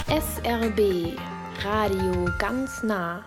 SRB Radio ganz nah.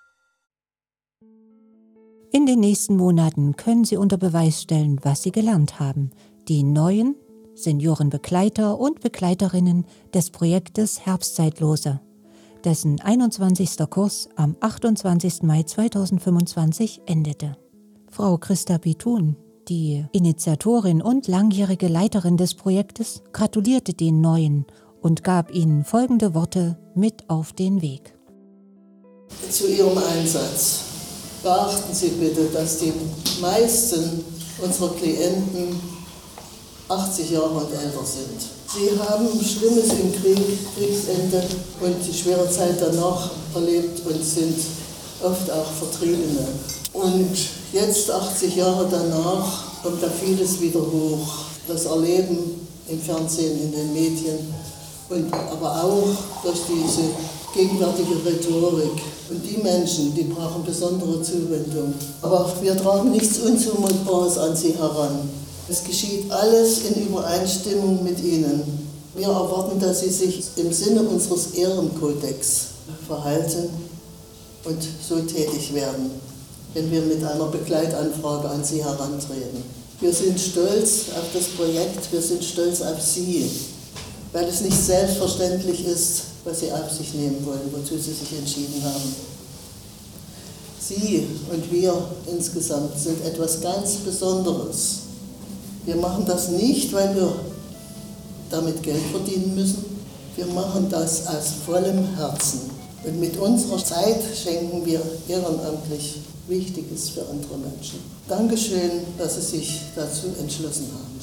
In den nächsten Monaten können Sie unter Beweis stellen, was Sie gelernt haben. Die neuen Seniorenbegleiter und Begleiterinnen des Projektes Herbstzeitlose, dessen 21. Kurs am 28. Mai 2025 endete. Frau Christa Bitun, die Initiatorin und langjährige Leiterin des Projektes, gratulierte den Neuen und gab ihnen folgende Worte mit auf den Weg. Zu Ihrem Einsatz. Beachten Sie bitte, dass die meisten unserer Klienten 80 Jahre und älter sind. Sie haben Schlimmes im Kriegsende und die schwere Zeit danach erlebt und sind oft auch Vertriebene. Und jetzt, 80 Jahre danach, kommt da vieles wieder hoch. Das Erleben im Fernsehen, in den Medien. Aber auch durch diese gegenwärtige Rhetorik. Und die Menschen, die brauchen besondere Zuwendung. Aber wir tragen nichts Unzumutbares an sie heran. Es geschieht alles in Übereinstimmung mit ihnen. Wir erwarten, dass sie sich im Sinne unseres Ehrenkodex verhalten und so tätig werden, wenn wir mit einer Begleitanfrage an sie herantreten. Wir sind stolz auf das Projekt, wir sind stolz auf Sie, weil es nicht selbstverständlich ist, was Sie auf sich nehmen wollen, wozu Sie sich entschieden haben. Sie und wir insgesamt sind etwas ganz Besonderes. Wir machen das nicht, weil wir damit Geld verdienen müssen. Wir machen das aus vollem Herzen. Und mit unserer Zeit schenken wir ehrenamtlich Wichtiges für andere Menschen. Dankeschön, dass Sie sich dazu entschlossen haben.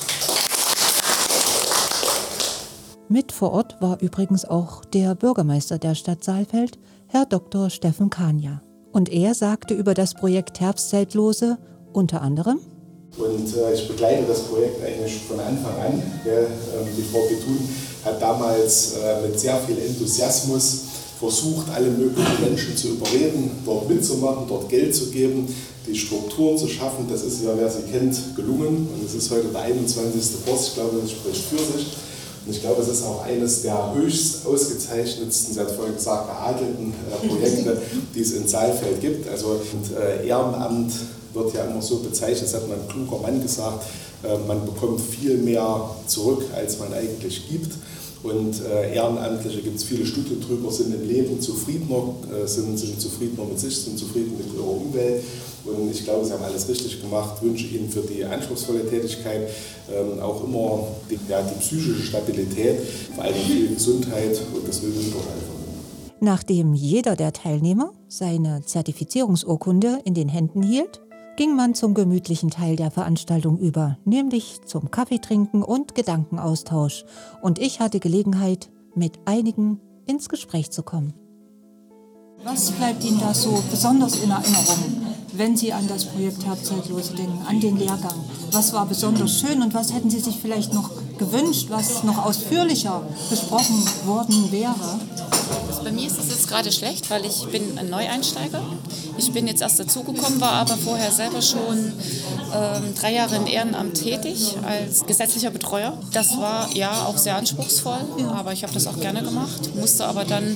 Mit vor Ort war übrigens auch der Bürgermeister der Stadt Saalfeld, Herr Dr. Steffen Kania. Und er sagte über das Projekt Herbstzeitlose unter anderem: Und ich begleite das Projekt eigentlich von Anfang an. Die Frau Bitun hat damals mit sehr viel Enthusiasmus versucht, alle möglichen Menschen zu überreden, dort mitzumachen, dort Geld zu geben, die Strukturen zu schaffen. Das ist ja, wer sie kennt, gelungen. Und es ist heute der 21. Kurs. Ich glaube, das spricht für sich. Und ich glaube, es ist auch eines der höchst ausgezeichnetsten, sie hat vorhin gesagt, geadelten Projekte, die es in Saalfeld gibt. Also Ehrenamt wird ja immer so bezeichnet, das hat mal ein kluger Mann gesagt, man bekommt viel mehr zurück, als man eigentlich gibt. Und Ehrenamtliche gibt es viele Studien drüber, sind im Leben zufriedener, sind zufriedener mit sich, sind zufrieden mit ihrer Umwelt. Und ich glaube, Sie haben alles richtig gemacht. Ich wünsche Ihnen für die anspruchsvolle Tätigkeit auch immer die psychische Stabilität, vor allem viel Gesundheit und das will ich doch einfach. Nachdem jeder der Teilnehmer seine Zertifizierungsurkunde in den Händen hielt, ging man zum gemütlichen Teil der Veranstaltung über, nämlich zum Kaffeetrinken und Gedankenaustausch. Und ich hatte Gelegenheit, mit einigen ins Gespräch zu kommen. Was bleibt Ihnen da so besonders in Erinnerung, wenn Sie an das Projekt Herbstzeitlose denken, an den Lehrgang? Was war besonders schön und was hätten Sie sich vielleicht noch gewünscht, was noch ausführlicher besprochen worden wäre? Bei mir ist es jetzt gerade schlecht, weil ich bin ein Neueinsteiger. Ich bin jetzt erst dazugekommen, war aber vorher selber schon 3 Jahre im Ehrenamt tätig als gesetzlicher Betreuer. Das war ja auch sehr anspruchsvoll, aber ich habe das auch gerne gemacht, musste aber dann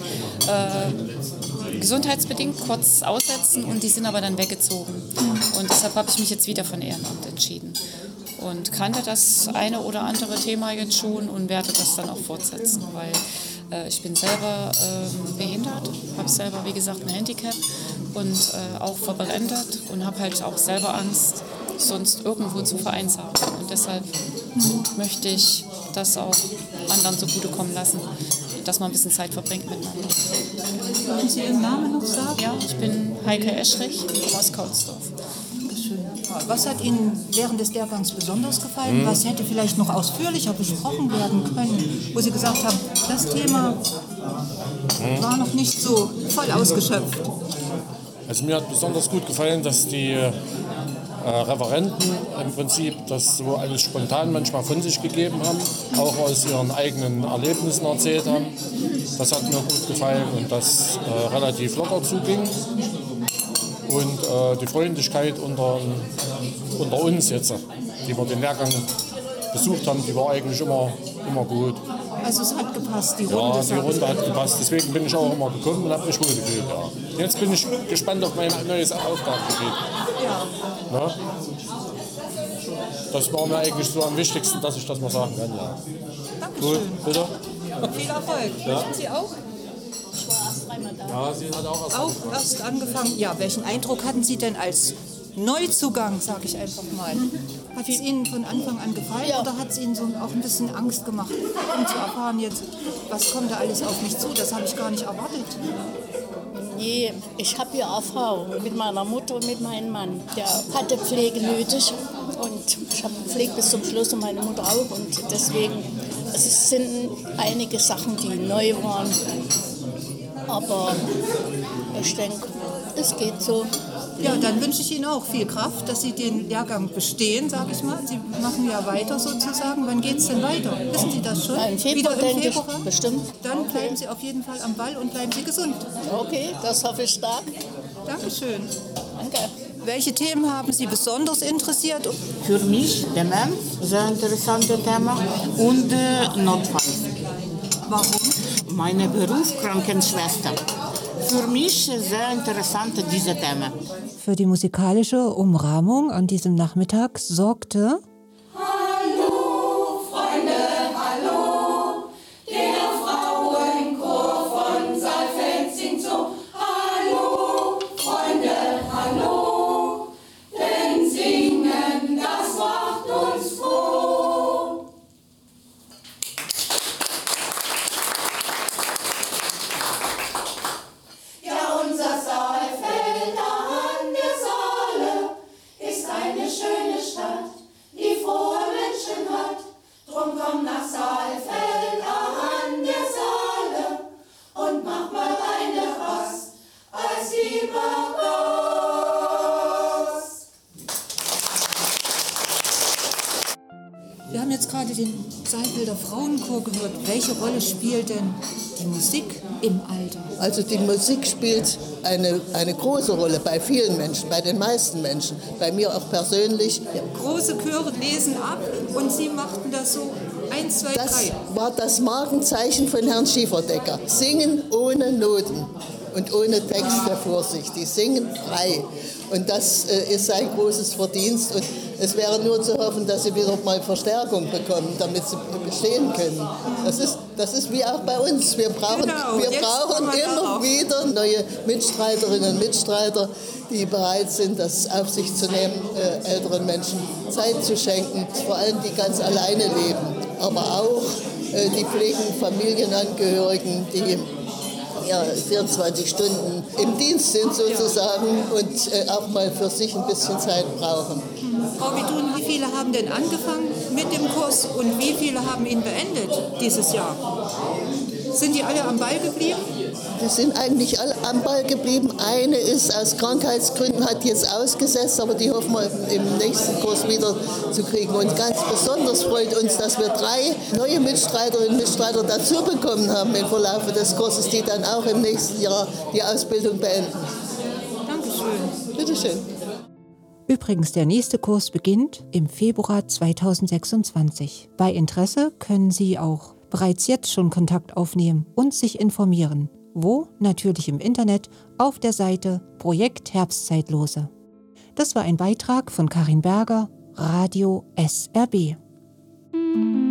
gesundheitsbedingt kurz aussetzen und die sind aber dann weggezogen. Und deshalb habe ich mich jetzt wieder für ein Ehrenamt entschieden. Und kannte das eine oder andere Thema jetzt schon und werde das dann auch fortsetzen, weil ich bin selber behindert, habe selber, wie gesagt, ein Handicap und auch verberendet und habe halt auch selber Angst, sonst irgendwo zu vereinsamen. Und deshalb möchte ich das auch anderen zugutekommen lassen, dass man ein bisschen Zeit verbringt miteinander. Wollen Sie Ihren Namen noch sagen? Ja, ich bin Heike Eschrich aus Kautsdorf. Was hat Ihnen während des Lehrgangs besonders gefallen? Was hätte vielleicht noch ausführlicher besprochen werden können, wo Sie gesagt haben, das Thema war noch nicht so voll ausgeschöpft? Also mir hat besonders gut gefallen, dass die Referenten im Prinzip das so alles spontan manchmal von sich gegeben haben, auch aus ihren eigenen Erlebnissen erzählt haben. Das hat mir gut gefallen und das relativ locker zuging. Und die Freundlichkeit unter uns jetzt, die wir den Lehrgang besucht haben, die war eigentlich immer gut. Also es hat gepasst, die Ja, Runde. die Runde hat gepasst. Deswegen bin ich auch immer gekommen und habe mich wohl gefühlt. Ja. Jetzt bin ich gespannt auf mein neues Aufgabengebiet. Ja. Na? Das war mir eigentlich so am wichtigsten, dass ich das mal sagen kann. Ja. Dankeschön. Gut, bitte? Viel Erfolg. Ja. Möchten Sie auch? Ja, sie hat auch Erst angefangen. Ja, welchen Eindruck hatten Sie denn als Neuzugang, sage ich einfach mal? Hat es Ihnen von Anfang an gefallen oder hat es Ihnen so auch ein bisschen Angst gemacht, um zu erfahren jetzt, was kommt da alles auf mich zu? Das habe ich gar nicht erwartet. Nee, ich habe ja Erfahrung mit meiner Mutter und mit meinem Mann. Der hatte Pflege nötig und ich habe gepflegt bis zum Schluss und meine Mutter auch. Und deswegen, es sind einige Sachen, die neu waren. Aber ich denke, es geht so. Ja, dann wünsche ich Ihnen auch viel Kraft, dass Sie den Lehrgang bestehen, sage ich mal. Sie machen ja weiter sozusagen. Wann geht es denn weiter? Wissen Sie das schon? Im Februar, Wieder im denke Februar? ich, bestimmt. Dann bleiben Sie auf jeden Fall am Ball und bleiben Sie gesund. Okay, das hoffe ich stark. Dankeschön. Danke. Welche Themen haben Sie besonders interessiert? Für mich Demenz, sehr interessantes Thema und Notfall. Warum? Mein Beruf Krankenschwester. Für mich sehr interessant diese Thema. Für die musikalische Umrahmung an diesem Nachmittag sorgte Hallo, Freunde, hallo, der Frauenchor von Saalfeld singt so. Hallo, Freunde, hallo, denn Singen, das macht uns froh. Ja, unser Saalfeld an der Saale ist eine schöne Stadt, die frohe Menschen hat. Drum komm nach Saalfeld an der Saale und mach mal eine Rast als lieber Gast. Wir haben jetzt gerade den Saalfelder Frauenchor gehört. Welche Rolle spielt denn die Musik im Alter? Also die Musik spielt eine große Rolle bei vielen Menschen, bei den meisten Menschen, bei mir auch persönlich. Große Chöre lesen ab und Sie machten das so 1, 2, 3. Das war das Markenzeichen von Herrn Schieferdecker. Singen ohne Noten und ohne Texte vor sich. Die singen frei. Und das ist sein großes Verdienst. Und es wäre nur zu hoffen, dass sie wieder mal Verstärkung bekommen, damit sie bestehen können. Das ist wie auch bei uns. Wir brauchen immer wieder neue Mitstreiterinnen und Mitstreiter, die bereit sind, das auf sich zu nehmen, älteren Menschen Zeit zu schenken, vor allem die ganz alleine leben, aber auch die pflegenden Familienangehörigen, die 24 Stunden im Dienst sind sozusagen und auch mal für sich ein bisschen Zeit brauchen. Frau Vidun, wie viele haben denn angefangen mit dem Kurs und wie viele haben ihn beendet dieses Jahr? Sind die alle am Ball geblieben? Die sind eigentlich alle am Ball geblieben. Eine ist aus Krankheitsgründen, hat jetzt ausgesetzt, aber die hoffen wir im nächsten Kurs wieder zu kriegen. Und ganz besonders freut uns, dass wir 3 neue Mitstreiterinnen und Mitstreiter dazu bekommen haben im Verlauf des Kurses, die dann auch im nächsten Jahr die Ausbildung beenden. Dankeschön. Bitteschön. Übrigens, der nächste Kurs beginnt im Februar 2026. Bei Interesse können Sie auch bereits jetzt schon Kontakt aufnehmen und sich informieren. Wo? Natürlich im Internet auf der Seite Projekt Herbstzeitlose. Das war ein Beitrag von Karin Berger, Radio SRB.